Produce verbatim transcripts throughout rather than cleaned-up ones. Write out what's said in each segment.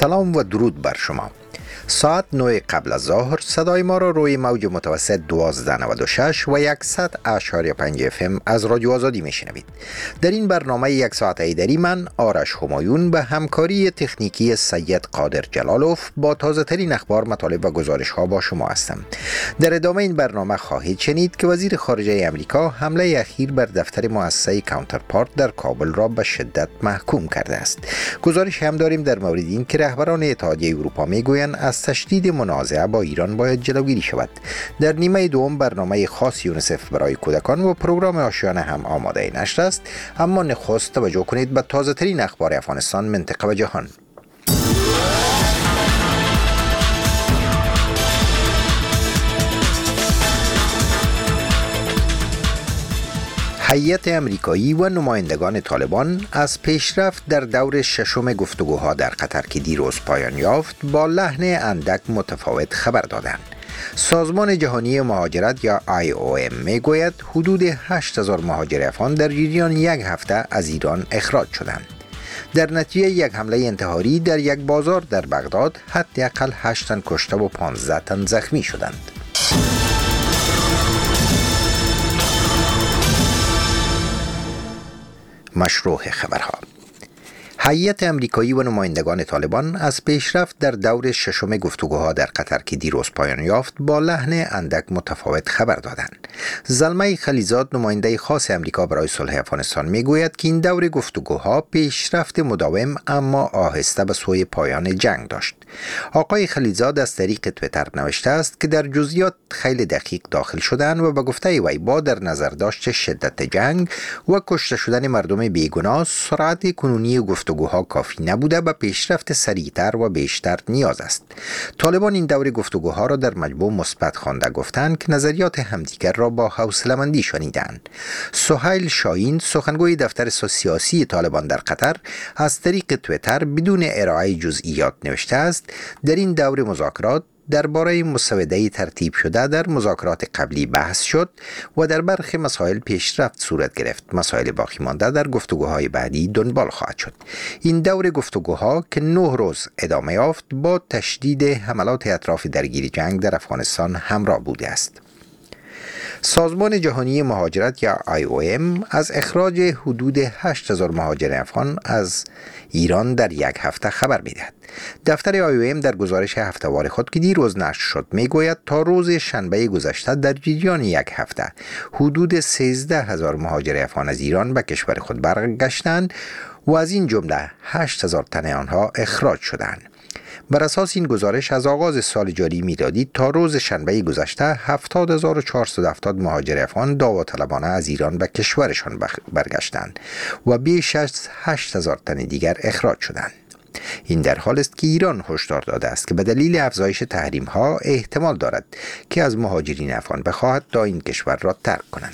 سلام و درود بر شما. ساعت نه قبل از ظهر صدای ما را روی موج متوسط دوازده نود و شش و صد اشاری پنج اف ام از رادیو آزادی میشنوید. در این برنامه یک ساعت ایدری من آرش همایون به همکاری تکنیکی سید قادر جلالوف با تازه ترین اخبار، مطالب و گزارش ها با شما هستم. در ادامه این برنامه خواهید شنید که وزیر خارجه امریکا حمله اخیر بر دفتر مؤسسه کانترپارت در کابل را به شدت محکوم کرده است. گزارش هم داریم در مورد این که رهبران اتحادیه اروپا میگویند از تشدید منازعه با ایران باید جلوگیری شود. در نیمه دوم برنامه خاص یونیسف برای کودکان و پروگرام آشیانه هم آماده نشر است، اما نخست توجه کنید به تازه ترین اخبار افغانستان، منطقه و جهان. هیئت امریکایی و نمایندگان طالبان از پیشرفت در دور ششم گفتگوها در قطر که دیروز پایان یافت با لحن اندک متفاوت خبر دادند. سازمان جهانی مهاجرت یا آی او ام میگوید حدود هشت هزار مهاجر افغان در جریان یک هفته از ایران اخراج شدند. در نتیجه یک حمله انتحاری در یک بازار در بغداد حداقل هشت تن کشته و پانزده تن زخمی شدند. مشروع خبرها. هیئت امریکایی و نمایندگان طالبان از پیشرفت در دور ششم گفتگوها در قطر که دیروز پایان یافت با لحن اندک متفاوت خبر دادند. زلمه خلیزاد، نماینده خاص امریکا برای صلح افغانستان، میگوید که این دور گفتگوها پیشرفت مداوم اما آهسته به سوی پایان جنگ داشت. آقای خلیزاد از طریق توییتر نوشته است که در جزئیات خیلی دقیق داخل شدن و به گفته وی با در نظر داشت شدت جنگ و کشته شدن مردم بیگناه، سرعت کنونی گفتگوها کافی نبوده، به پیشرفت سریعتر و بیشتر نیاز است. طالبان این دور گفتگوها را در مجموع مثبت خوانده، گفتند که نظریات همدیگر را با حوصله‌مندی شنیدند. سهیل شاهین، سخنگوی دفتر سیاسی طالبان در قطر، از طریق توییتر بدون ارائه جزئیات نوشته است: در این دور مذاکرات درباره مسوده ترتیب شده در مذاکرات قبلی بحث شد و در برخی مسائل پیشرفت صورت گرفت. مسائل باقی مانده در گفتگوهای بعدی دنبال خواهد شد. این دور گفتگوها که نه روز ادامه یافت با تشدید حملات اطراف درگیر جنگ در افغانستان همراه بوده است. سازمان جهانی مهاجرت یا آی او ام از اخراج حدود هشت هزار مهاجر افغان از ایران در یک هفته خبر می‌دهد. دفتر آی او ام در گزارش هفته‌وار خود که دیروز نشر شد میگوید تا روز شنبه گذشته در جریان یک هفته حدود سیزده هزار مهاجر افغان از ایران به کشور خود برگشتند و از این جمله هشت هزار تن آنها اخراج شدند. بر اساس این گزارش از آغاز سال جاری میلادی تا روز شنبه گذشته هفتاد هزار و چهارصد و هفتاد مهاجر افغان داوطلبانه از ایران به کشورشان برگشتند و بیش از هشت هزار تن دیگر اخراج شدند. این در حال است که ایران هشدار داده است که به دلیل افزایش تحریم ها احتمال دارد که از مهاجرین افغان بخواهد تا این کشور را ترک کنند.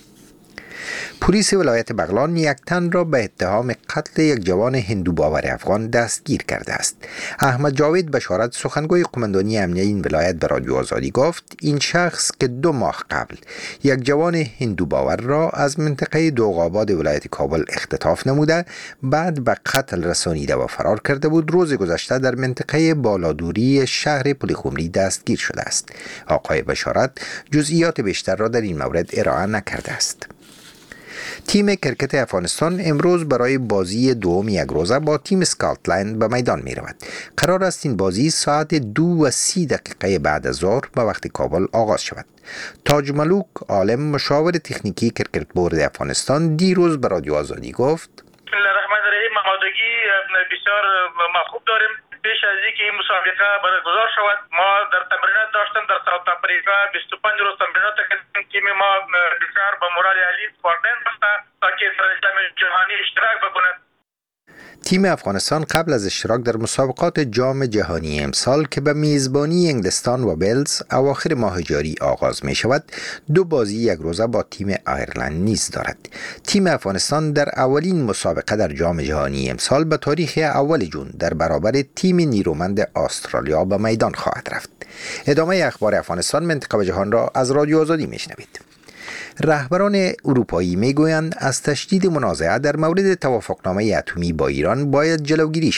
پلیس ولایت بغلان یک تن را به اتهام قتل یک جوان هندو باور افغان دستگیر کرده است. احمد جاوید بشارت، سخنگوی قماندانی امنیه این ولایت به رادیو آزادی گفت این شخص که دو ماه قبل یک جوان هندو باور را از منطقه دوغاباد ولایت کابل اختطاف نموده، بعد به قتل رسانیده و فرار کرده بود، روز گذشته در منطقه بالادوری شهر پلیخمری دستگیر شده است. آقای بشارت جزئیات بیشتر را در این مورد ارائه نکرده است. تیم کرکت افغانستان امروز برای بازی دوم یک روزه با تیم اسکاتلند به میدان می رود. قرار است این بازی ساعت دو و سی دقیقه بعد از ظهر به وقت کابل آغاز شود. تاج ملوک عالم، مشاور تکنیکی کرکت بورد افغانستان، دیروز به رادیو آزادی گفت: بسم الله الرحمن الرحیم. آمادگی بسیار ما خوب داریم. پیش از اینکه این مسابقه برگزار شود ما در تمرینات داشتیم. در ساوت آفریقا بیست و پنج روز تمرینات کردیم. تیم ما بسیار با مورال عالی سپاردن بسته تا که در جام جهانی اشتراک بکند. تیم افغانستان قبل از اشتراک در مسابقات جام جهانی امسال که به میزبانی انگلستان و ولز اواخر ماه جاری آغاز می شود، دو بازی یک روزه با تیم آیرلند نیز دارد. تیم افغانستان در اولین مسابقه در جام جهانی امسال به تاریخ اول جون در برابر تیم نیرومند استرالیا به میدان خواهد رفت. ادامه اخبار افغانستان، منطقه و جهان را از رادیو آزادی میشنوید. رهبران اروپایی میگویند از تشدید منازعه در مورد توافقنامه اتمی با ایران باید جلوگیری شود.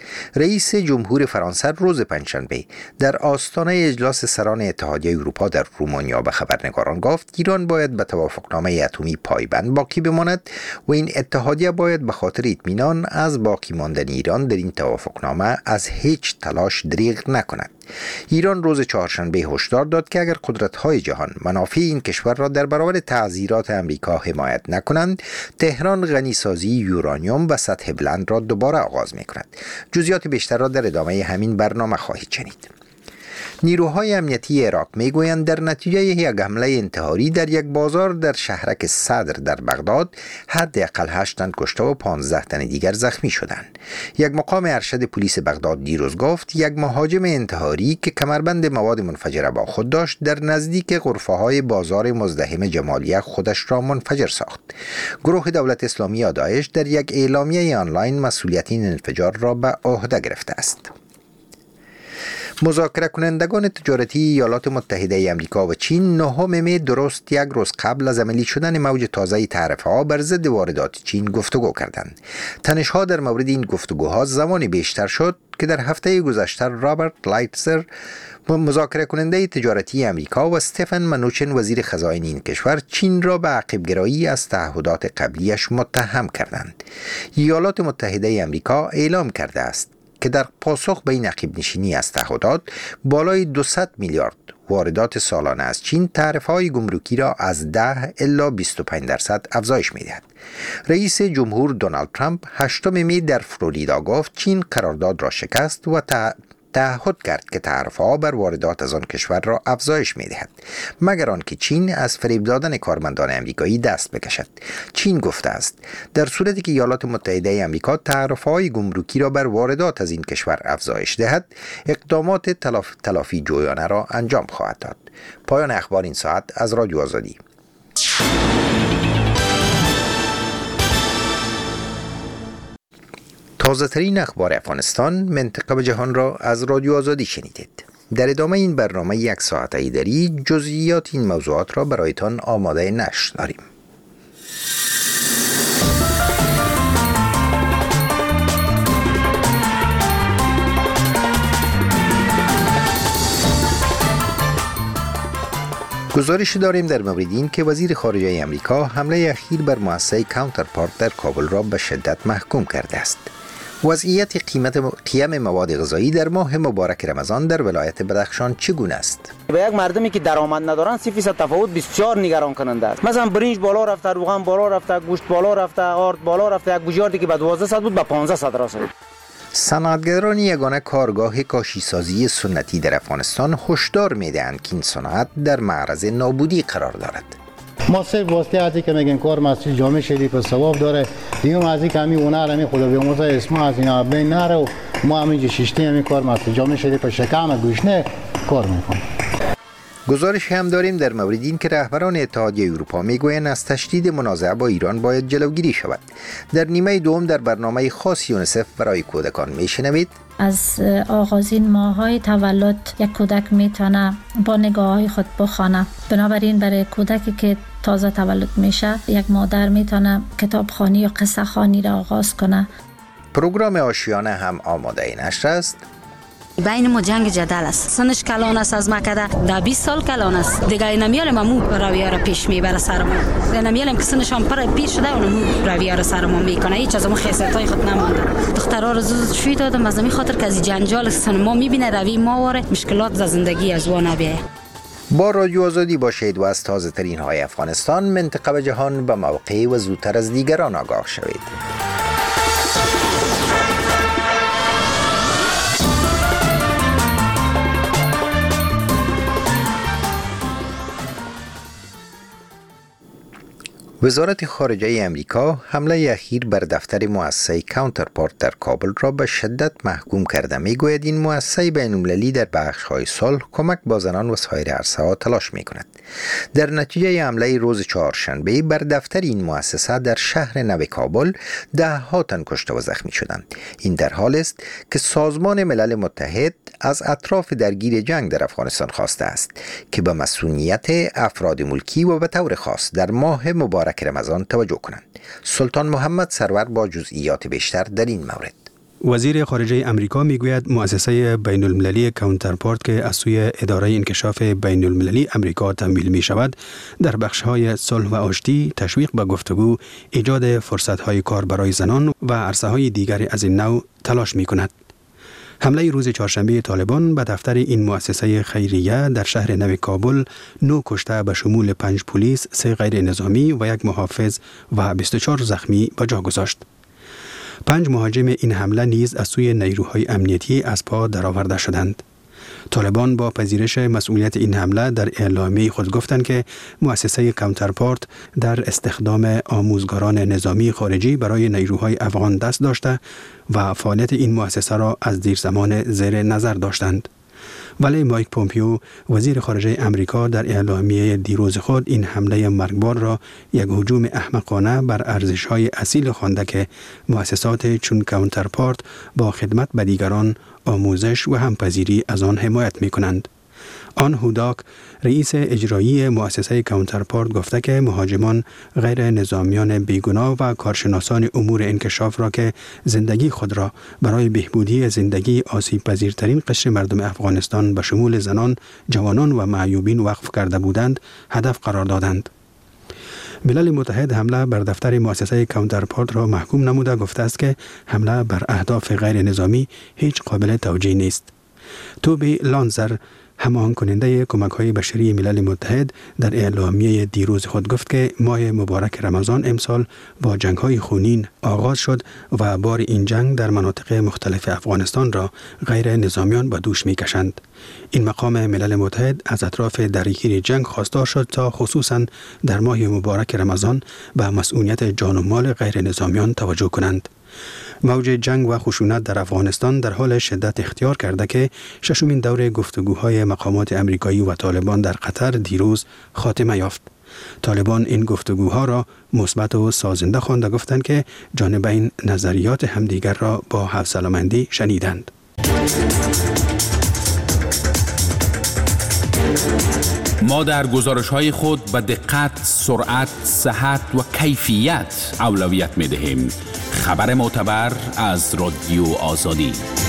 رئیس جمهور فرانسه روز پنجشنبه در آستانه اجلاس سران اتحادیه اروپا در رومانیا به خبرنگاران گفت ایران باید به توافقنامه اتمی پایبند باقی بماند و این اتحادیه باید به خاطر اطمینان از باقی ماندن ایران در این توافقنامه از هیچ تلاش دریغ نکند. ایران روز چهارشنبه هشدار داد که اگر قدرت‌های جهان منافع این کشور را در برابر تعزیرات امریکا حمایت نکنند، تهران غنیسازی یورانیوم و سطح بلند را دوباره آغاز می‌کند. جزئیات بیشتر را در ادامه همین برنامه خواهید شنید. نیروهای امنیتی عراق میگویند در نتیجه یک حمله انتحاری در یک بازار در شهرک صدر در بغداد حداقل هشت تن کشته و پانزده تن دیگر زخمی شدند. یک مقام ارشد پلیس بغداد دیروز گفت یک مهاجم انتحاری که کمربند مواد منفجره با خود داشت در نزدیک غرفه‌های بازار مزدحم جمالیه خودش را منفجر ساخت. گروه دولت اسلامی یا داعش در یک اعلامیه آنلاین مسئولیت این انفجار را به عهده گرفته است. مذاکره کنندگان تجارتی ایالات متحده آمریکا و چین نهم می درست یک روز قبل از عملی شدن موج تازه تعرفه‌ها بر ضد واردات چین گفتگو کردند. تنش‌ها در مورد این گفتگوها زمانی بیشتر شد که در هفته گذشته رابرت لایتزر مذاکره کننده تجارتی آمریکا و استفن منوچن وزیر خزائن این کشور چین را به عقب‌گرایی از تعهدات قبلیش متهم کردند. ایالات متحده آمریکا اعلام کرده است که در پاسخ به این عقب نشینی از تعهدات بالای دویست میلیارد واردات سالانه از چین تعرفه‌های گمرکی را از ده الی بیست و پنج درصد افزایش می‌دهد. رئیس جمهور دونالد ترامپ هشتم می در فلوریدا گفت چین قرارداد را شکست و تعهد کرد که تعرفه‌ها بر واردات از آن کشور را افزایش می‌دهد مگر آنکه چین از فریب دادن کارمندان آمریکایی دست بکشد. چین گفته است در صورتی که ایالات متحده آمریکا تعرفه‌های گمرکی را بر واردات از این کشور افزایش دهد، اقدامات تلاف... تلافی جویانه را انجام خواهد داد. پایان اخبار این ساعت از رادیو آزادی. تازه ترین اخبار افغانستان، منطقه و جهان را از رادیو آزادی شنیدید. در ادامه این برنامه یک ساعت ایدری جزئیات این موضوعات را برایتان آماده نشر داریم. گزارش داریم در مورد این که وزیر خارجه آمریکا حمله اخیر بر مؤسسه کانترپارت در کابل را به شدت محکوم کرده است. وضعیت قیمت قیم مواد غذایی در ماه مبارک رمضان در ولایت بدخشان چگونه است؟ به یک مردمی که درآمد ندارن سی فیصد تفاوت بسیار نگران کننده است. مثلا برنج بالا رفته، روغن بالا رفته، گوشت بالا رفته، آرد بالا رفته، یک گوجه که به دوازده صد بود به پانزده صد رسید. صنعتگران یگانه کارگاه کاشیسازی سنتی در افغانستان هشدار می‌دهند که این صنعت در معرض نابودی قرار دارد. ما صرف واسطه ازی که میگن کار مسجد جامع شریف ثواب داره، دیگه ازی که همین هنر همین خدا بیامرزه اسم از اینا بین نره و ما همینجا شیشتی همین کار مسجد جامع شریف شکم گوشنه کار میکنیم. گزارش هم داریم در مورد این که رهبران اتحادیه اروپا میگویند از تشدید منازعه با ایران باید جلوگیری شود. در نیمه دوم در برنامه خاص یونیسف برای کودکان میشنوید از آغازین ماه‌های تولد یک کودک میتونه با نگاه‌های خود بخوانه. بنابراین برای کودکی که تازه تولد میشه یک مادر میتونه کتابخوانی یا قصه خوانی را آغاز کنه. پروگرام آشیانه هم آماده نشر است. بین ما جنگ جدل است. سنش کلان است از مکده ده بیست سال کلان است. دیگه نمیارم امو رویه را پیش میبره سر ما. نمیارم که سنش هم پر پیر شده اونم رویه را سر ما میکنه. هیچ از ما خاصیتای خود نمونده. دخترها رو زود شوی دادم از همین خاطر که از جنجال سن ما میبینه روی ما واره مشکلات ز زندگی از وانه بیه. با رادیو آزادی باشید و از تازه ترین های افغانستان، منطقه و جهان به موقع و زودتر از دیگران آگاه شوید. وزارت خارجه امریکا حمله اخیر بر دفتر مؤسسه کانترپارت در کابل را به شدت محکوم کرده. میگوید این مؤسسه بین‌المللی در بخش‌های صلح، کمک با زنان و سایر عرصه‌ها تلاش می‌کند. در نتیجه حمله روز چهارشنبه بر دفتر این مؤسسه در شهر نو کابل ده ها تن کشته و زخمی شدند. این در حالی است که سازمان ملل متحد از اطراف درگیر جنگ در افغانستان خواسته است که به مسئولیت افراد ملکی و به طور خاص در ماه مبارک رمضان توجه کنند. سلطان محمد سرور با جزئیات بیشتر در این مورد. وزیر خارجه امریکا میگوید مؤسسه بین المللی کانترپارت که از سوی اداره انکشاف بین المللی امریکا تمویل می شود در بخش‌های صلح و آشتی، تشویق به گفتگو، ایجاد فرصت‌های کار برای زنان و عرصه‌های دیگری از این نوع تلاش می کند. حمله روز چهارشنبه طالبان به دفتر این مؤسسه خیریه در شهر نو کابل نو کشته به شمول پنج پلیس، سه غیر نظامی و یک محافظ و بیست و چهار زخمی به جا گذاشت. پنج مهاجم این حمله نیز از سوی نیروهای امنیتی از پا درآورده شدند. طالبان با پذیرش مسئولیت این حمله در اعلامیه خود گفتند که مؤسسه کانترپارت در استخدام آموزگاران نظامی خارجی برای نیروهای افغان دست داشته و فعالیت این مؤسسه را از دیر زمان زیر نظر داشتند. ولی مایک پومپیو وزیر خارجه امریکا در اعلامیه دیروز خود این حمله مرگبار را یک هجوم احمقانه بر ارزش‌های اصیل خوانده که مؤسسات چون کانترپارت با خدمت به دیگران، آموزش و همپذیری از آن حمایت می‌کنند. آن هوداک رئیس اجرایی مؤسسه کانترپارت گفته که مهاجمان غیر نظامیان بیگناه و کارشناسان امور انکشاف را که زندگی خود را برای بهبودی زندگی آسیب پذیرترین قشر مردم افغانستان به شمول زنان، جوانان و معیوبین وقف کرده بودند هدف قرار دادند. ملل متحد حمله بر دفتر مؤسسه کانترپارت را محکوم نموده گفته است که حمله بر اهداف غیر نظامی هیچ قابل توجیه نیست. توبی لانزر هماهنگ کننده کمک‌های بشری ملل متحد در اعلامیه دیروز خود گفت که ماه مبارک رمضان امسال با جنگ‌های خونین آغاز شد و بار این جنگ در مناطق مختلف افغانستان را غیر نظامیان به دوش می‌کشند. این مقام ملل متحد از اطراف درگیری جنگ خواستار شد تا خصوصاً در ماه مبارک رمضان به مسئولیت جان و مال غیر نظامیان توجه کنند. موج جنگ و خشونت در افغانستان در حال شدت اختیار کرده که ششمین دور گفتگوهای مقامات امریکایی و طالبان در قطر دیروز خاتمه یافت. طالبان این گفتگوها را مثبت و سازنده خوانده گفتند که جانبین نظریات همدیگر را با حوصله‌مندی شنیدند. ما در گزارش‌های خود به دقت، سرعت، صحت و کیفیت اولویت می‌دهیم. خبر معتبر از رادیو آزادی.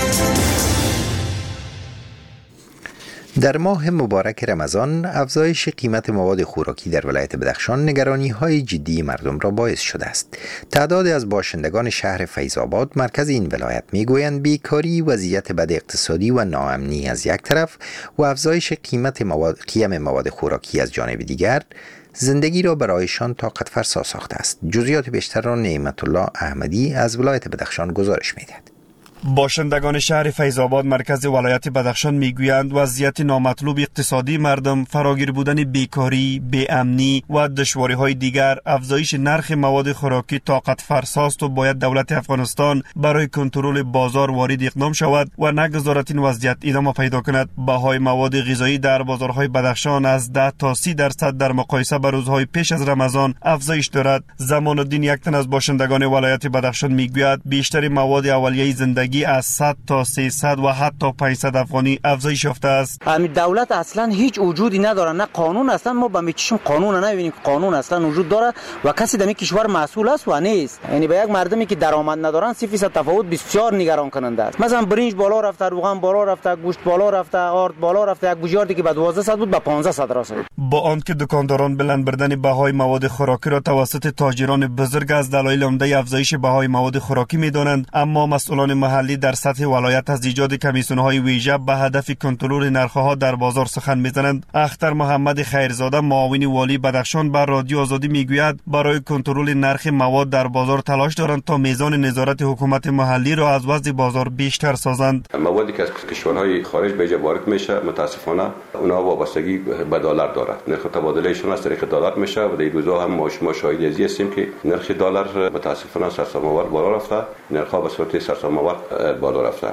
در ماه مبارک رمضان افزایش قیمت مواد خوراکی در ولایت بدخشان نگرانی‌های جدی مردم را باعث شده است. تعداد از باشندگان شهر فیض‌آباد مرکز این ولایت می‌گویند بیکاری، وضعیت بد اقتصادی و ناامنی از یک طرف و افزایش قیمت مواد قیم مواد خوراکی از جانب دیگر زندگی را برایشان طاقت فرسا ساخته است. جزئیات بیشتر را نعمت الله احمدی از ولایت بدخشان گزارش می‌دهد. باشندگان شهر فیض‌آباد مرکز ولایت بدخشان میگویند وضعیت نامطلوب اقتصادی مردم، فراگیر بودن بیکاری، بی‌امنی و دشواری‌های دیگر افزایش نرخ مواد خوراکی طاقت فرساست و باید دولت افغانستان برای کنترل بازار وارد اقدام شود و نگذارد این وضعیت ادامه پیدا کند. بهای مواد غذایی در بازارهای بدخشان از ده تا سی درصد در مقایسه با روزهای پیش از رمضان افزایش دارد. زمان الدین یک تن از باشندگان ولایت بدخشان میگوید بیشتر مواد اولیه زندگی از صد تا سیصد و حتی پانصد افغانی افزایش یافته است. همین دولت اصلا هیچ وجودی نداره، نه قانون، اصلا ما به میچشم قانون نمیبینیم. قانون اصلا وجود داره و کسی در این کشور مسئول است و نیست. یعنی به یک مردمی که درآمد ندارن سی درصد تفاوت بسیار نگران کننده است. مثلا برنج بالا رفته، روغن بالا رفته، گوشت بالا رفته، آرد بالا رفته. یک گوجیاردی که به دوازده صد بود به پانزده صد رسید. با آنکه دکانداران بلند بردن بهای مواد خوراکی را توسط تاجران بزرگ از دلایل عمده افزایش بهای مواد خوراکی میدانند، اما مسئولان محلی در سطح ولایت از ایجاد کمیسیون‌های ویژه به هدف کنترل نرخ‌ها در بازار سخن می‌زنند. اختر محمد خیرزاده معاون والی بدخشان به رادیو آزادی میگوید برای کنترل نرخ مواد در بازار تلاش دارند تا میزان نظارت حکومت محلی را از وضع بازار بیشتر سازند. موادی که از کشورهای خارج به اینجا وارد میشه متاسفانه اونها وابستگی به دلار دارد. نرخ تبادلهشون از طریق دلار میشه و در روزها هم ما شما شاهد ازی هستیم که نرخ دلار متاسفانه سرسام‌آور بالا رفته، نرخ‌ها به صورت سرسام‌آور بالا رفته.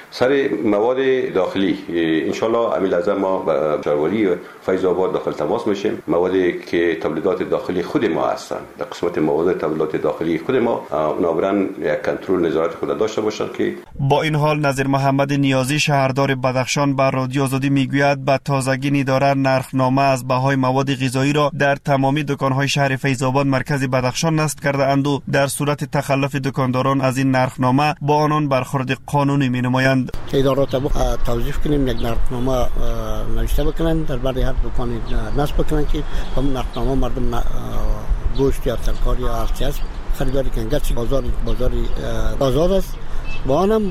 سر مواد داخلی ان شاء الله امیل از ما با شهرواری فیض آباد داخل تماس میشیم. موادی که تولیدات داخلی خود ما هستن، در قسمت مواد تولیدات داخلی خود ما اونا برن یک کنترل نظارت خود داشته باشن. که با این حال نظیر محمد نیازی شهردار بدخشان بر رادیو آزادی میگوید با تازگی نداره نرخنامه از بهای مواد غذایی را در تمامی دکان‌های شهر فیض آباد مرکز بدخشان نصب کرده اند و در صورت تخلف دکانداران از این نرخنامه با آنان برخورد قانونی می‌نمایند. ادارات توظیف کنیم یک نرخنامه نوشته بکنن در برای هر دکان نصب بکنن که با نرخنامه مردم گوشت یا ترکاری یا هر چیز خریداری کنن. گرچه بازار بازاری آزاد است با آنم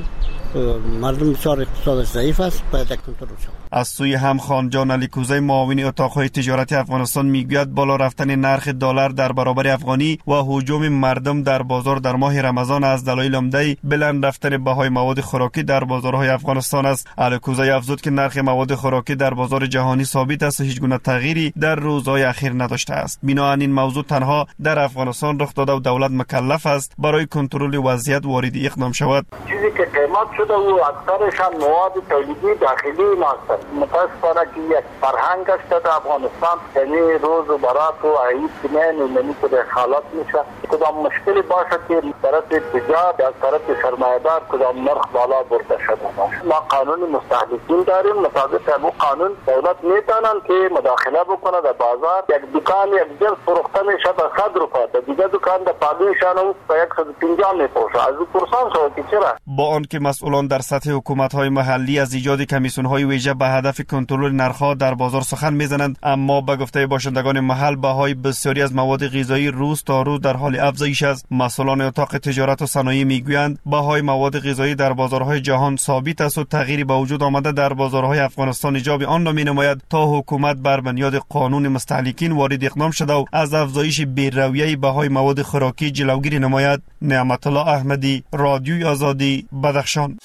مردم بسیار اقتصادش ضعیف است، باید کنترل شود. از سوی هم خانجان علی کوزه معاون اتاق‌های تجارتی افغانستان میگوید بالا رفتن نرخ دلار در برابر افغانی و هجوم مردم در بازار در ماه رمضان از دلایل عمده بلند رفتن بهای مواد خوراکی در بازارهای افغانستان است. علی کوزه افزود که نرخ مواد خوراکی در بازار جهانی ثابت است و هیچ گونه تغییری در روزهای اخیر نداشته است. بنابراین این موضوع تنها در افغانستان رخ داده و دولت مکلف است برای کنترل وضعیت وارد اقدام شود. چیزی که قیمت شده و اکثرشان مواد تولیدی داخلی است. متاسفانه که یک فرهنگ است در افغانستان، یعنی روز و برات و عید کنین یعنی که حالات میشه کدام مشکلی باشه که طرف تجار یا طرف سرمایه‌دار کدام نرخ بالا برده شده. ما قانون مستهلکین داریم، مطابق همون قانون دولت میتونن که مداخله بکنه در بازار. یک دکان یک جنس فروخته میشه به صد روپیه، در دیگه دکان در پادویشان به صد و پنجاه میفروشه. از اون پرسان شده که چرا؟ با آنکه مسئولان در سطح حکومت‌های محلی از ایجاد کمیسیون‌های ویژه به هدف کنترل نرخ‌ها در بازار سخن می‌زنند، اما به گفته باشندگان محل بهای بسیاری از مواد غذایی روز تا روز در حال افزایش است. مسئولان اتاق تجارت و صنایع میگویند بهای مواد غذایی در بازارهای جهان ثابت است و تغییری به وجود آمده در بازارهای افغانستان ایجاب آن را می‌نماید تا حکومت بر بنیاد قانون مستهلکین وارد اقدام شده و از افزایش بی‌رویه بهای مواد خوراکی جلوگیری نماید. نعمت الله احمدی، رادیوی آزادی، بدخشان.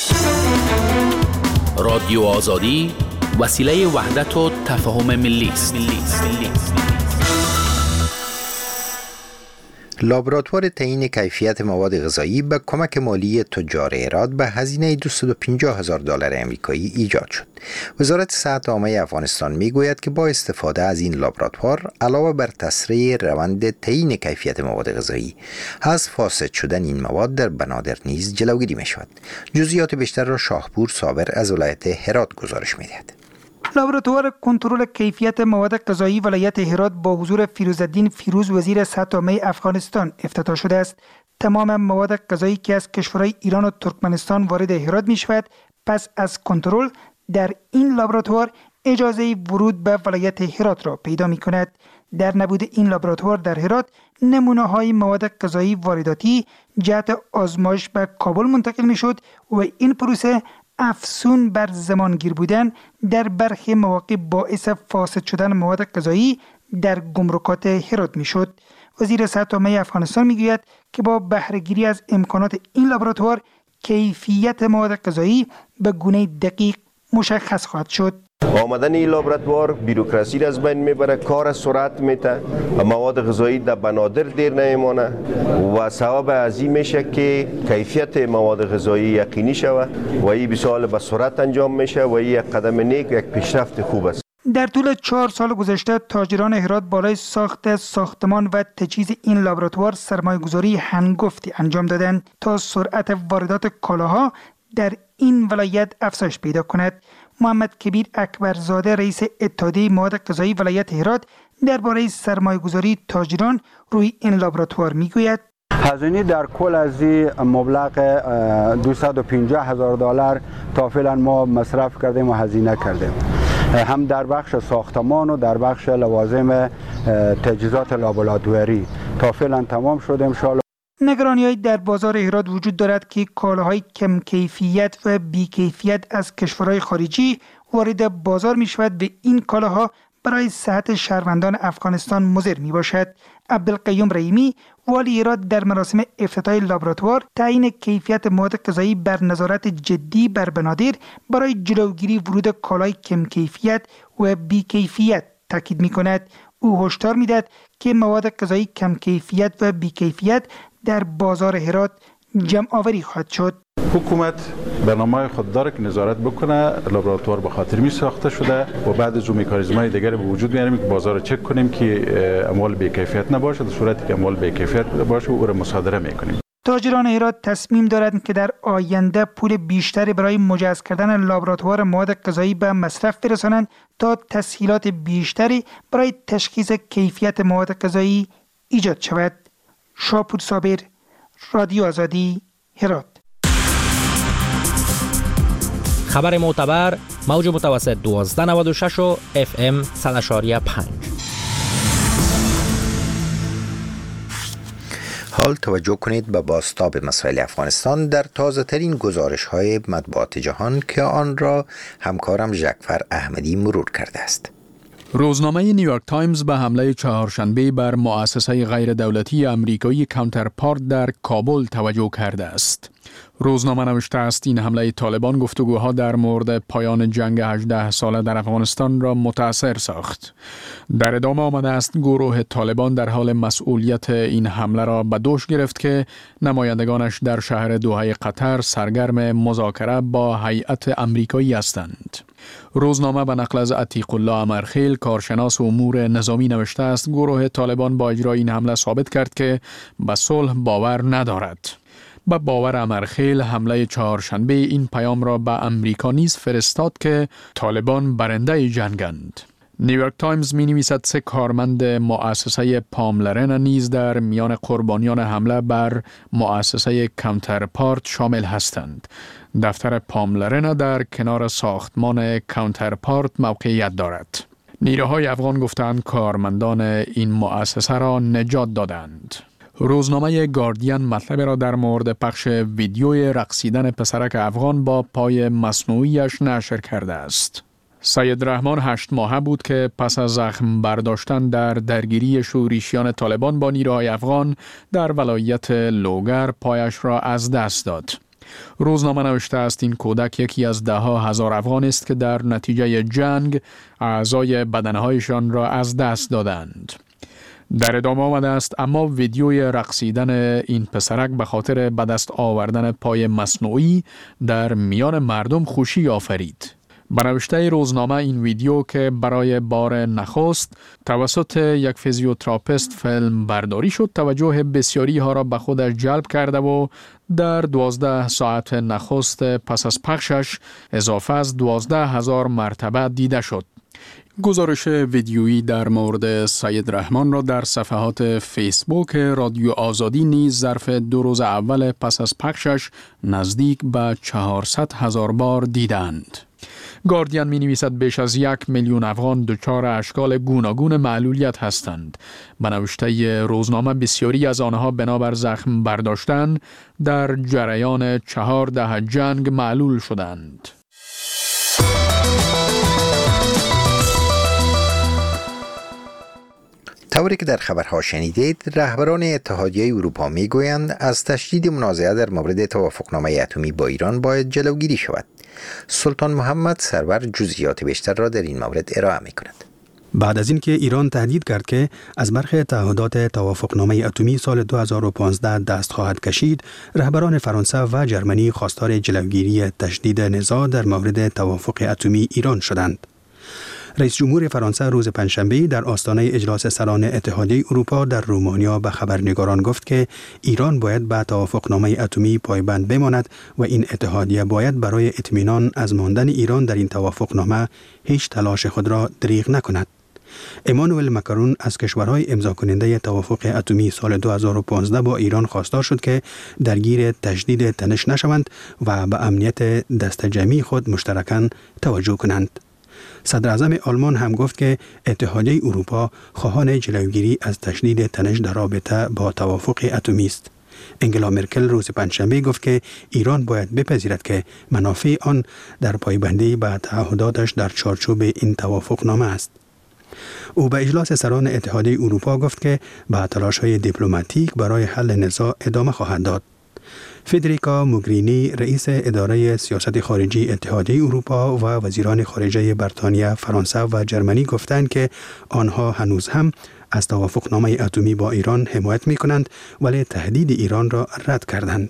رادیو آزادی وسیله وحدت و تفاهم ملی است. لابراتوار تعیین کیفیت مواد غذایی به کمک مالی تجار هرات به هزینه دویست و پنجاه هزار دلار آمریکایی ایجاد شد. وزارت صحت عامه افغانستان میگوید که با استفاده از این لابراتوار علاوه بر تسریع روند تعیین کیفیت مواد غذایی، از فاسد شدن این مواد در بنادر نیز جلوگیری می شود. جزئیات بیشتر را شاهپور صابر از ولایت هرات گزارش می‌دهد. لابراتوار کنترل کیفیت مواد غذایی ولایت هرات با حضور فیروزالدین فیروز وزیر صحت عامه افغانستان افتتاح شده است. تمام مواد غذایی که از کشورهای ایران و ترکمنستان وارد هرات می شود پس از کنترل در این لابراتوار اجازه ورود به ولایت هرات را پیدا می کند. در نبود این لابراتوار در هرات نمونه های مواد غذایی وارداتی جهت آزمایش به کابل منتقل می شد و این پروسه افزون بر زمانگیر بودن در برخی مواقع باعث فاسد شدن مواد غذایی در گمرکات هرات می شد. وزیر صحت عامه افغانستان می گوید که با بهره‌گیری از امکانات این لابراتوار کیفیت مواد غذایی به گونه دقیق مشخص خواهد شد. آمدن این لابراتوار بیروکراسی را از بین میبره، کار سرعت میده، مواد غذایی در بنادر دیر نمیمانه و سبب از این میشه که کیفیت مواد غذایی یقینی شود و این بسیار به سرعت انجام میشه و این یک قدم نیک، یک پیشرفت خوب است. در طول چهار سال گذشته تاجران هرات برای ساخت ساختمان و تجهیز این لابراتوار سرمایه‌گذاری هنگفتی انجام دادند تا سرعت واردات کالاها در این ولایت افزایش پیدا کند. محمد کبیر اکبرزاده رئیس اتحادیه مواد غذایی ولایت هرات درباره سرمایه‌گذاری تاجران روی این لابراتوار میگوید: هزینه در کل از این مبلغ دویست و پنجاه هزار دلار تا فعلا ما مصرف کردیم و هزینه کردیم، هم در بخش ساختمان و در بخش لوازم تجهیزات لابراتواری تا فعلا تمام شده. ان شاء نگرانی‌های در بازار هرات وجود دارد که کالاهای کم کیفیت و بی کیفیت از کشورهای خارجی وارد بازار می شود و این کالاها برای صحت شهروندان افغانستان مضر می باشد. عبدالقیوم رحیمی والی هرات در مراسم افتتاح لابراتوار تعیین کیفیت مواد غذایی بر نظارت جدی بر بنادر برای جلوگیری ورود کالای کم کیفیت و بی کیفیت تاکید می کند. او هشدار می دهد که مواد غذایی کم کیفیت و بی کیفیت در بازار هرات جمع آوری خواهد شد. حکومت برنامه خود داره که نظارت بکنه، لابراتوار به خاطر می ساخته شده و بعد از اون مکانیزم‌های دیگر به وجود میاریم که بازار چک کنیم که اموال بی کیفیت نباشه، در صورتی که اموال بی کیفیت باشه او را مصادره میکنیم. تاجران هرات تصمیم دارند که در آینده پول بیشتری برای مجهز کردن لابراتوار مواد غذایی به مصرف برسانند تا تسهیلات بیشتری برای تشخیص کیفیت مواد غذایی ایجاد شود. شاپور صابر، رادیو آزادی، هرات. خبر معتبر، موج متوسط دوازده نود و شش و اف ام صد و شش و پنج. حال توجه کنید به بازتاب مسائل افغانستان در تازه ترین گزارش های مطبوعات جهان که آن را همکارم جعفر احمدی مرور کرده است. روزنامه نیویورک تایمز به حمله چهارشنبه بر مؤسسه غیر دولتی امریکایی کانترپارت در کابل توجه کرده است. روزنامه نوشته است این حمله طالبان گفتگوها در مورد پایان جنگ هجده ساله در افغانستان را متاثر ساخت. در ادامه آمده است گروه طالبان در حال مسئولیت این حمله را به دوش گرفت که نمایندگانش در شهر دوحه قطر سرگرم مذاکره با هیئت امریکایی هستند. روزنامه به نقل از عتیق الله امرخیل کارشناس امور نظامی نوشته است گروه طالبان با اجرای این حمله ثابت کرد که به صلح باور ندارد. با باور امرخیل حمله چهارشنبه این پیام را به امریکا نیز فرستاد که طالبان برنده جنگند. نیویورک تایمز می نویسد سه کارمند مؤسسه پاملرن نیز در میان قربانیان حمله بر مؤسسه کانترپارت شامل هستند. دفتر پاملرن در کنار ساختمان کانترپارت موقعیت دارد. نیروهای افغان گفتند کارمندان این مؤسسه را نجات دادند. روزنامه گاردین مطلب را در مورد پخش ویدیوی رقصیدن پسرک افغان با پای مصنوعیش نشر کرده است. سید رحمان هشت ماهه بود که پس از زخم برداشتن در درگیری شورشیان طالبان با نیروهای افغان در ولایت لوگر پایش را از دست داد. روزنامه نوشته است این کودک یکی از ده ها هزار افغان است که در نتیجه جنگ اعضای بدنهایشان را از دست دادند. در ادامه آمده است اما ویدیوی رقصیدن این پسرک به خاطر به دست آوردن پای مصنوعی در میان مردم خوشی آفرید. به نوشته روزنامه این ویدیو که برای بار نخست توسط یک فیزیوتراپیست فیلم برداری شد توجه بسیاری ها را به خودش جلب کرده و در دوازده ساعت نخست پس از پخشش اضافه از دوازده هزار مرتبه دیده شد. گزارش ویدیویی در مورد سید رحمان را در صفحات فیسبوک رادیو آزادی نیز ظرف دو روز اول پس از پخشش نزدیک به چهارصد هزار بار دیدند. گاردین می نویسد بیش از یک میلیون افغان دچار اشکال گوناگون معلولیت هستند. به نوشته روزنامه بسیاری از آنها بنابر زخم برداشتن در جریان چهار دهه جنگ معلول شدند. طوری که در خبرها شنیدید، رهبران اتحادیه اروپا میگویند از تشدید منازعه در مورد توافقنامه اتمی با ایران باید جلوگیری شود. سلطان محمد سرور جزئیات بیشتر را در این مورد ارائه می‌کند. بعد از اینکه ایران تهدید کرد که از برخی تعهدات توافقنامه اتمی سال دو هزار و پانزده دست خواهد کشید، رهبران فرانسه و جرمنی خواستار جلوگیری تشدید نزاع در مورد توافق اتمی ایران شدند. رئیس جمهور فرانسه روز پنجشنبه در آستانه اجلاس سران اتحادیه اروپا در رومانیا به خبرنگاران گفت که ایران باید به توافقنامه اتمی پایبند بماند و این اتحادیه باید برای اطمینان از ماندن ایران در این توافقنامه هیچ تلاش خود را دریغ نکند. امانوئل مکرون از کشورهای امضا کننده توافق اتمی سال دو هزار و پانزده با ایران خواستار شد که درگیر تجدید تنش نشوند و به امنیت دست جمعی خود مشترکاً توجه کنند. صدر اعظم آلمان هم گفت که اتحادیه اروپا خواهان جلوگیری از تشدید تنش در رابطه با توافق اتمی است. انگلا مرکل روز پنجشنبه گفت که ایران باید بپذیرد که منافع آن در پایبندی به تعهداتش در چارچوب این توافقنامه است. او به اجلاس سران اتحادیه اروپا گفت که به تلاش‌های دیپلماتیک برای حل نزاع ادامه خواهد داد. فدریکا موگرینی رئیس اداره سیاست خارجی اتحادیه اروپا و وزیران خارجه بریتانیا، فرانسه و جرمنی گفتند که آنها هنوز هم از توافقنامه اتمی با ایران حمایت می کنند ولی تهدید ایران را رد کردند.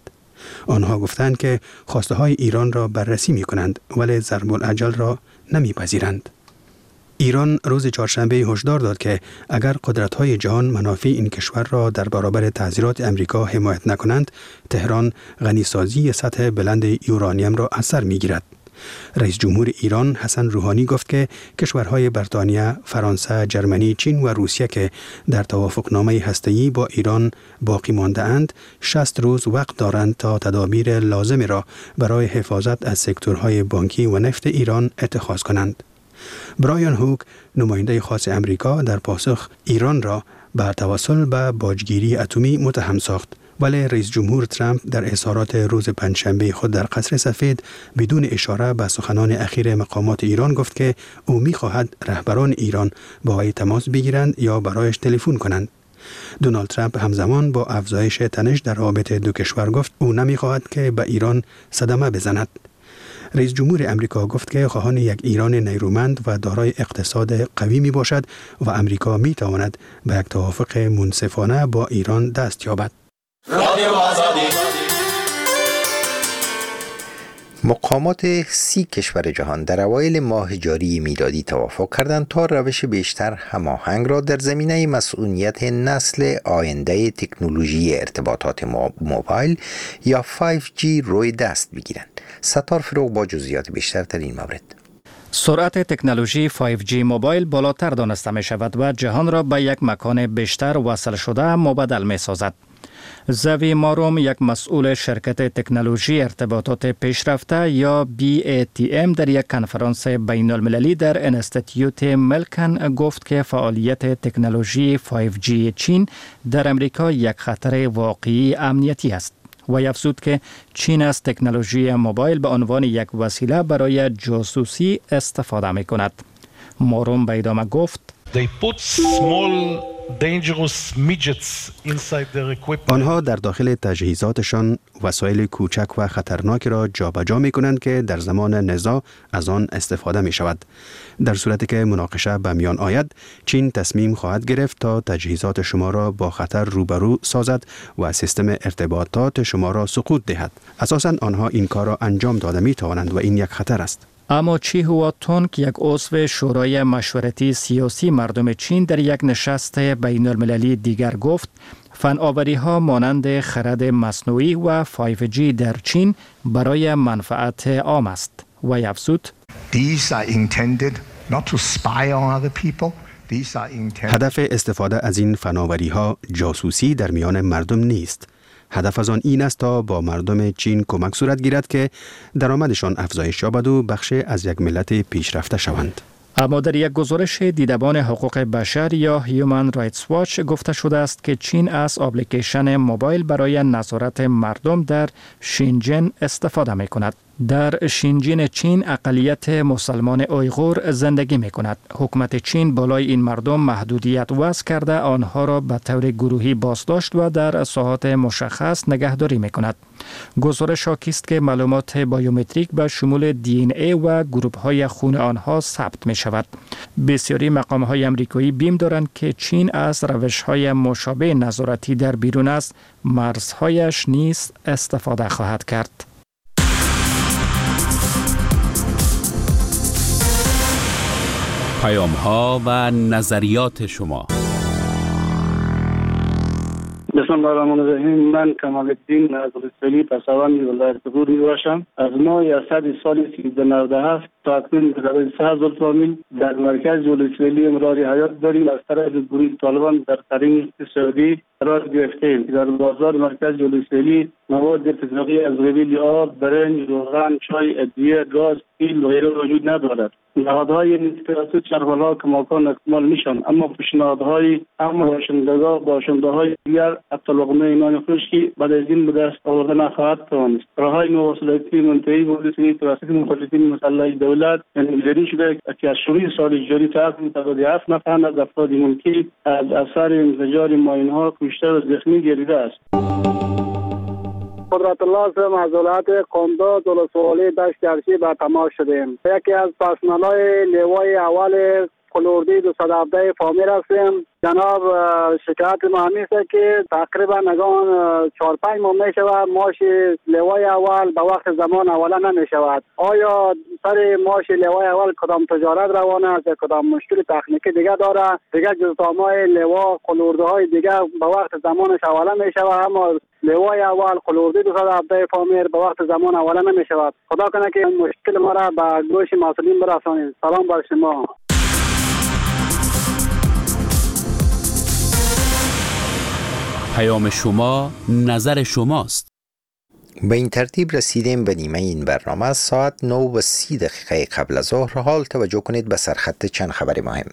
آنها گفتند که خواسته های ایران را بررسی می کنند ولی ضرب الاجل را نمی پذیرند. ایران روز چهارشنبه هشدار داد که اگر قدرت‌های جهان منافع این کشور را در برابر تعذیرات امریکا حمایت نکنند، تهران غنیسازی سطح بلند یورانیم را از سر می‌گیرد. رئیس جمهور ایران حسن روحانی گفت که کشورهای بریتانیا، فرانسه، جرمنی، چین و روسیه که در توافقنامه هسته‌ای با ایران باقی مانده اند، شصت روز وقت دارند تا تدابیر لازم را برای حفاظت از سکتورهای بانکی و نفت ایران اتخاذ کنند. برایان هوک، نماینده خاص امریکا، در پاسخ ایران را به توسل به باجگیری اتمی متهم ساخت، ولی رئیس جمهور ترامپ در اظهارات روز پنجشنبه خود در قصر سفید بدون اشاره به سخنان اخیر مقامات ایران گفت که او می‌خواهد رهبران ایران با وی تماس بگیرند یا برایش تلفن کنند. دونالد ترامپ همزمان با افزایش تنش در رابطه دو کشور گفت او نمی‌خواهد که به ایران صدمه بزند. رئیس جمهور امریکا گفت که خواهان یک ایران نیرومند و دارای اقتصاد قوی می باشد و امریکا می تواند به یک توافق منصفانه با ایران دست یابد. مقامات سی کشور جهان در اوایل ماه جاری میلادی توافق کردند تا روش بیشتر هماهنگ را در زمینه مسئولیت نسل آینده تکنولوژی ارتباطات موبایل یا فایو جی روی دست بگیرند. ستار فروغ با جزئیات بیشتر در این مورد. سرعت تکنولوژی فایو جی موبایل بالاتر دانسته می شود و جهان را به یک مکان بیشتر وصل شده مبدل می سازد. زوی ماروم، یک مسئول شرکت تکنولوژی ارتباطات پیشرفته یا بی ای تی ام، در یک کنفرانس بین المللی در انستیتیوت ملکن گفت که فعالیت تکنولوژی فایو جی چین در امریکا یک خطر واقعی امنیتی است و افزود که چین از تکنولوژی موبایل به عنوان یک وسیله برای جاسوسی استفاده می کند. ماروم به ادامه گفت آنها در داخل تجهیزاتشان وسایل کوچک و خطرناک را جابجا می کنند که در زمان نزاع از آن استفاده می شود. در صورتی که مناقشه به میان آید، چین تصمیم خواهد گرفت تا تجهیزات شما را با خطر روبرو سازد و سیستم ارتباطات شما را سقوط دهد. اساساً آنها این کار را انجام داده می توانند و این یک خطر است. اما چی هوا تونگ، یک عضو شورای مشورتی سیاسی مردم چین، در یک نشست بین المللی دیگر گفت فناوری ها مانند خرد مصنوعی و فایو جی در چین برای منفعت عام است و افزود هدف استفاده از این فناوری ها جاسوسی در میان مردم نیست. هدف از آن این است تا با مردم چین کمک صورت گیرد که درآمدشان افزایش یابد و بخش از یک ملت پیشرفته شوند. اما در یک گزارش دیدبان حقوق بشر یا هیومن رایتس واچ گفته شده است که چین از اپلیکیشن موبایل برای نظارت مردم در شینجن استفاده می کند. در شینجین چین اقلیت مسلمان اویغور زندگی می کند. حکومت چین بالای این مردم محدودیت وضع کرده آنها را به طور گروهی بازداشت و در ساحات مشخص نگهداری می کند. گزارش حاکی است که معلومات بایومتریک به شمول دی ان ای و گروپ های خون آنها ثبت می شود. بسیاری مقام های امریکایی بیم دارند که چین از روش های مشابه نظارتی در بیرون از مرزهایش نیز استفاده خواهد کرد. پیام ها و نظریات شما. بسم الله الرحمن الرحیم. من کمال الدین از رسولی پسوند ولایت غور میباشم. از ماه اسد سال سیزده نود و هفت تا اکنون به روز سه هزار فامیل در مرکز جولسولی امرار حیات داریم. از طرف گروه طالبان در قرین اقتصادی قرار گرفتیم. در بازار مرکز جولسولی مواد غذایی از قبیل آب، برنج، روغن، چای، ادویه، گاز، تیل و غیره وجود ندارد. نهادهای توسط چرخوال‌ها کماکان اکمال میشن، اما پیشنهادهای اما باشندگان باشنده‌های دیگر حتی لقمه نان خشکی بعد از این به دست آورده نخواهد توانست. راههای مواصلاتی منتهی به حدود توسط مخالفین مسلح دولت جاری شده که از شروع سال جاری تا اکنون تعداد هفت نفر از افراد ملکی از اثر انفجار ماین‌ها کشته و زخمی گردیده است. قدرت الله هستم از ولایت قندوز ولسوالی دشت ارشی به تماس شدیم. یکی از پرسنل‌های لیوای اول کلوردی دو صد و هفده فامیل هستیم. جناب شکایت ما همیشه که تقریبا نگان چهار پنج ماه می شود ماش لوای اول به وقت زمان اولا نمی شود. آیا سر ماش لوای اول کدام تجارت روانه است یا کدام مشکل تکنیکی دیگه داره؟ دیگه جزتامای لوا قلورده های دیگه به وقت زمانش اولا می شود، اما لوای اول قلورده دو صد و هفده فامیر به وقت زمان اولا نمی شود. خدا کنه که این مشکل ما را به گوش مسئولین برسانید. سلام بر شما. پیام شما نظر شماست. به این ترتیب رسیدیم به نیمه این برنامه. ساعت نه و سی دقیقه قبل از ظهر. حال توجه کنید به سرخط چند خبر مهم.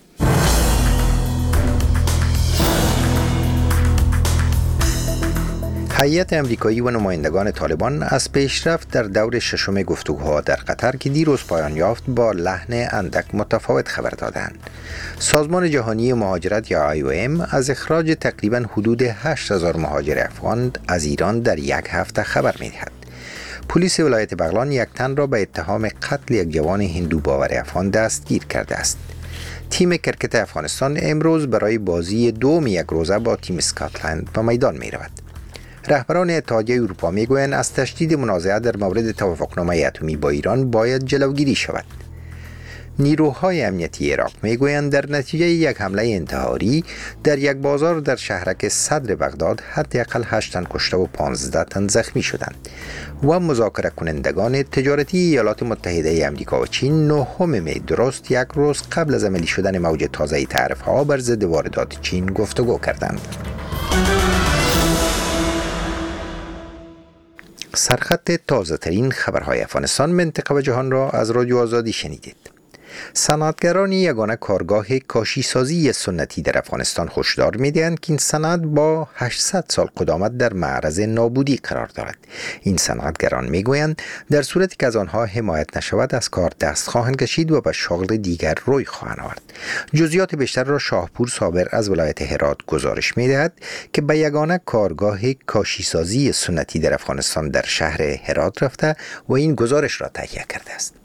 هیئت امریکایی و نمایندگان طالبان از پیشرفت در دور ششم گفتگوها در قطر که دیروز پایان یافت با لحن اندک متفاوت خبر دادند. سازمان جهانی مهاجرت یا آی او ام از اخراج تقریباً حدود هشت هزار مهاجر افغان از ایران در یک هفته خبر می‌دهد. پلیس ولایت بغلان یک تن را به اتهام قتل یک جوان هندو باور افغان دستگیر کرده است. تیم کرکت افغانستان امروز برای بازی دوم یک روزه با تیم اسکاتلند به میدان می‌رود. رهبران اتحادیه اروپا میگویند از تشدید منازعه در مورد توافقنامه اتمی با ایران باید جلوگیری شود. نیروهای امنیتی عراق میگویند در نتیجه یک حمله انتحاری در یک بازار در شهرک صدر بغداد حداقل هشت تن کشته و پانزده تن زخمی شدند و مذاکره کنندگان تجارتی ایالات متحده آمریکا و چین نهم می درست یک روز قبل از عملی شدن موج تازه تعرفه‌ها بر ضد واردات چین گفتگو کردند. سرخط تازه ترین خبرهای افغانستان، منطقه و جهان را از رادیو آزادی شنیدید. صنعتگران یگانه کارگاه کاشیسازی سنتی در افغانستان هشدار می‌دهند که این صنعت با هشتصد سال قدامت در معرض نابودی قرار دارد. این صنعتگران میگویند در صورتی که از آنها حمایت نشود از کار دست خواهند کشید و به شغل دیگر روی خواهند آورد. جزئیات بیشتر را شاهپور صابر از ولایت هرات گزارش می‌دهد که به یگانه کارگاه کاشیسازی سنتی در افغانستان در شهر هرات رفته و این گزارش را تهیه کرده است.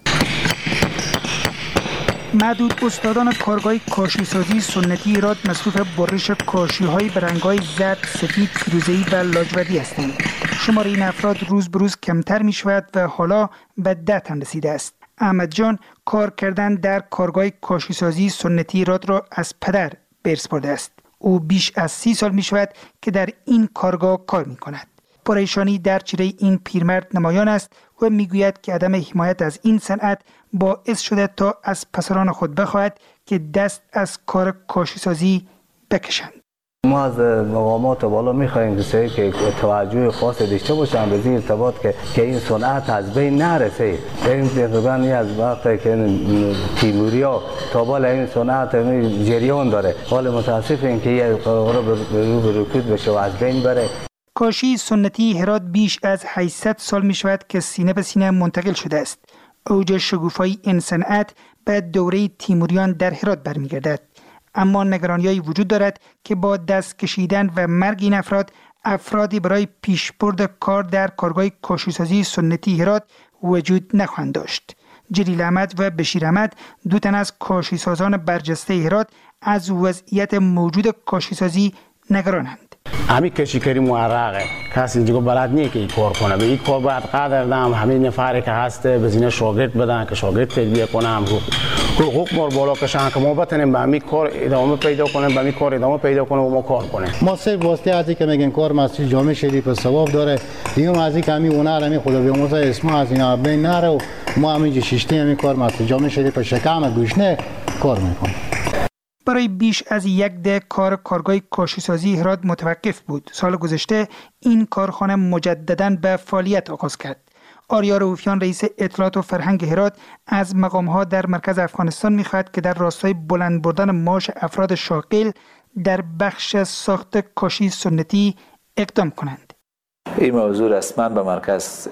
معدود استادان کارگاه کاشیسازی سنتی ایراد مصروف برش کاشی‌های به رنگ‌های زرد، سفید، فیروزه‌ای و لاجوردی هستند. شمار این افراد روز به روز کمتر می‌شود و حالا به ده تن رسیده است. احمد جان کار کردن در کارگاه کاشیسازی سنتی ایراد را از پدر به ارث برده است. او بیش از سی سال می‌شود که در این کارگاه کار می‌کند. پریشانی در چهره این پیرمرد نمایان است و میگوید که عدم حمایت از این صنعت باعث شده تا از پسران خود بخواهد که دست از کار کاشیسازی بکشند. ما از مقامات بالا می‌خواهیم که توجه خاص داشته باشند به این ارتباط که که این صنعت از بین نرسه. این تقریبا از وقتی که تیموریا تا بالا این صنعت جریان داره. حال متاسفیم که یه قرار رو به رکود بشه و از بین بره. کاشی سنتی هرات بیش از هشتصد سال می شود که سینه به سینه منتقل شده است. اوج شگوفایی این صنعت به دوره تیموریان در هرات برمیگردد. اما نگرانی‌هایی وجود دارد که با دست کشیدن و مرگ این افراد، افرادی برای پیشبرد کار در کارگاه کاشیسازی سنتی هرات وجود نخواهند داشت. جلیل احمد و بشیر احمد، دو تن از کاشیسازان برجسته هرات، از وضعیت موجود کاشیسازی نگرانند. همین کشیکاری معرقه، کسی اینجا بلد نیه که این کار کنه. به این کار باید قدر دم همین نفری که هسته بزینه شاگرد بدن که شاگرد تربیه کنه، هم حقوق مار بالا کشن که ما بتونیم به همین کار ادامه پیدا کنیم، به همین کار ادامه پیدا کنیم و ما کار کنیم. ما صرف واسطه از اینکه میگن کار مسجد جامع شریف پر ثواب داره، دیگه از اینکه همین هنر همین خدا بیامرزه اسم از اینا بین نره و ما همین شیشتی همین کار مسجد جامع شریف پر شکم گوشنه کار میکنیم. برای بیش از یک دهه کار کارگاه کاشیسازی هرات متوقف بود. سال گذشته این کارخانه مجدداً به فعالیت آغاز کرد. آریا رؤوفیان رئیس اطلاعات و فرهنگ هرات از مقام‌ها در مرکز افغانستان می‌خواهد که در راستای بلند بردن معاش افراد شاغل در بخش ساخت کاشی سنتی اقدام کنند. این موضوع رسما به مرکز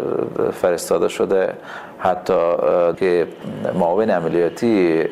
فرستاده شده، حتی که معاون عملیاتی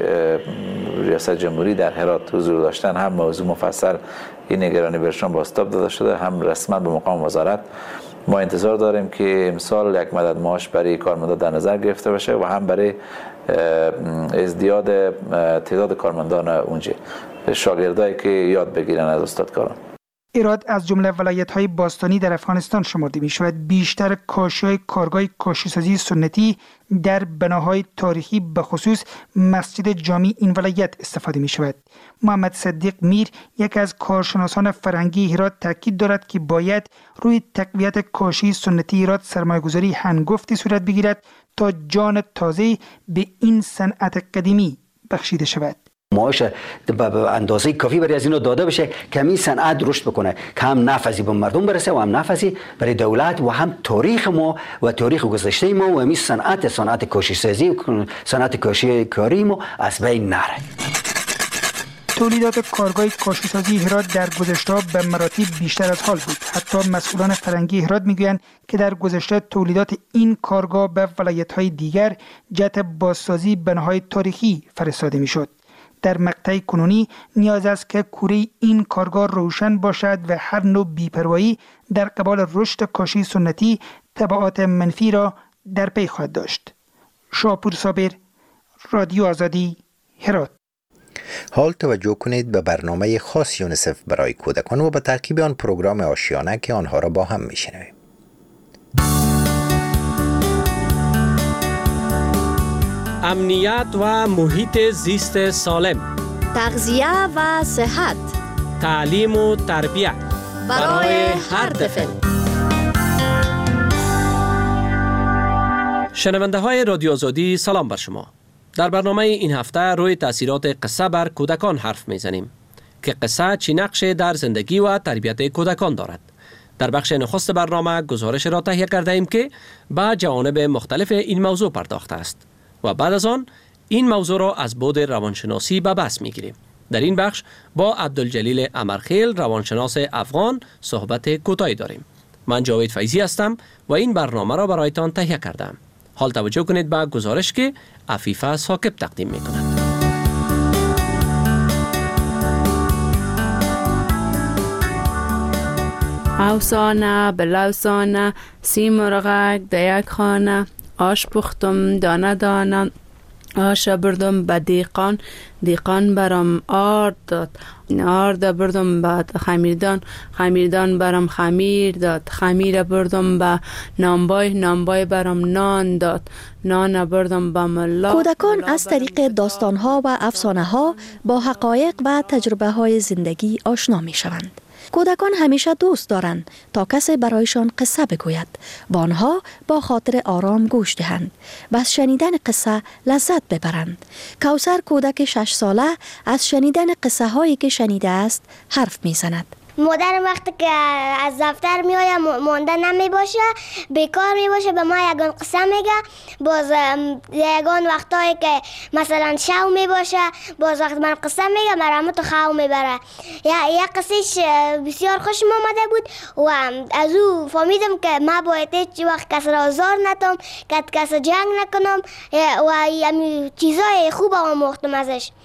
ریاست جمهوری در هرات حضور داشتن هم موضوع مفصل این نگرانی برشان بازتاب داده شده، هم رسما به مقام وزارت ما انتظار داریم که امسال یک مدد معاش برای کارمندان در نظر گرفته بشه و هم برای ازدیاد تعداد کارمندان اونجا، شاگردایی که یاد بگیرن از استادکاران. هرات از جمله ولایت‌های باستانی در افغانستان شمرده می‌شود. بیشتر کاشی‌های کارگاه کاشی‌سازی سنتی در بناهای تاریخی به خصوص مسجد جامی این ولایت استفاده می‌شود. محمد صدیق میر یکی از کارشناسان فرهنگی هرات تاکید دارد که باید روی تقویت کاشی سنتی هرات سرمایه‌گذاری هنگفتی صورت بگیرد تا جان تازه به این صنعت قدیمی بخشیده شود. معاش به اندازه کافی برای از اینو داده بشه که همین صنعت رشد بکنه، که هم نفعی به مردم برسه و هم نفعی برای دولت و هم تاریخ ما و تاریخ گذشته ما و همین صنعت صنعت کاشی سازی و صنعت کاشی کاری ما از بین نره. تولیدات کارگاه کاشی‌سازی هرات در گذشته به مراتب بیشتر از حال بود. حتی مسئولان فرهنگی هرات میگویند که در گذشته تولیدات این کارگاه به ولایت‌های دیگر جهت بازسازی بناهای تاریخی فرستاده میشد. در مقطع کنونی نیاز است که کوره این کارگاه روشن باشد و هر نوع بی‌پروایی در قبال رشد کاشی سنتی تبعات منفی را در پی خواهد داشت. شاپور صابر، رادیو آزادی، هرات. حال توجه کنید به برنامه خاص یونیسف برای کودکان و به تعقیب آن پروگرام آشیانه که آنها را با هم میشنویم. امنیت و محیط زیست سالم، تغذیه و صحت، تعلیم و تربیت برای هر طفل. شنونده های رادیو آزادی سلام بر شما. در برنامه این هفته روی تاثیرات قصه بر کودکان حرف میزنیم که قصه چی نقشی در زندگی و تربیت کودکان دارد. در بخش نخست برنامه گزارش را تهیه کرده ایم که به جوانب مختلف این موضوع پرداخته است و بعد از آن این موضوع را از بعد روانشناسی به بحث میگیریم. در این بخش با عبدالجلیل امرخیل روانشناس افغان صحبت کوتاهی داریم. من جاوید فیضی هستم و این برنامه را برایتان تهیه کردم. حال توجه کنید به گزارش که عفیفه ثاقب تقدیم میکند. اوسانه بلوسانه سی مرغک در یک خانه، آش پختم دانه دانه آش بردم به دیقان، دیقان برام آرد داد، آرد بردم به خمیردان، خمیردان برام خمیر داد، خمیر بردم به نانبای، نانبای برام نان داد، نان بردم به ملا. کودکان از طریق داستانها و افسانه‌ها با حقایق و تجربه های زندگی آشنا می شوند. کودکان همیشه دوست دارند تا کسی برایشان قصه بگوید و آنها با خاطر آرام گوش دهند و از شنیدن قصه لذت ببرند. کوثر کودک شش ساله از شنیدن قصه هایی که شنیده است حرف می زند. مادر وقتی که از دفتر می آید مانده نمی باشه، بیکار می باشه، به ما یگان قصه میگه. باز یگان وقتایی که مثلا شو می باشه، باز وقت من قصه میگه مرامو تو خواو میبره. یا یک قصهش بسیار خوشم آمده بود و از او فهمیدم که ما باید هیچ وقت کس را آزار نتم، که کس جنگ نکنم و یعنی چیزای خوب آموختم ازش.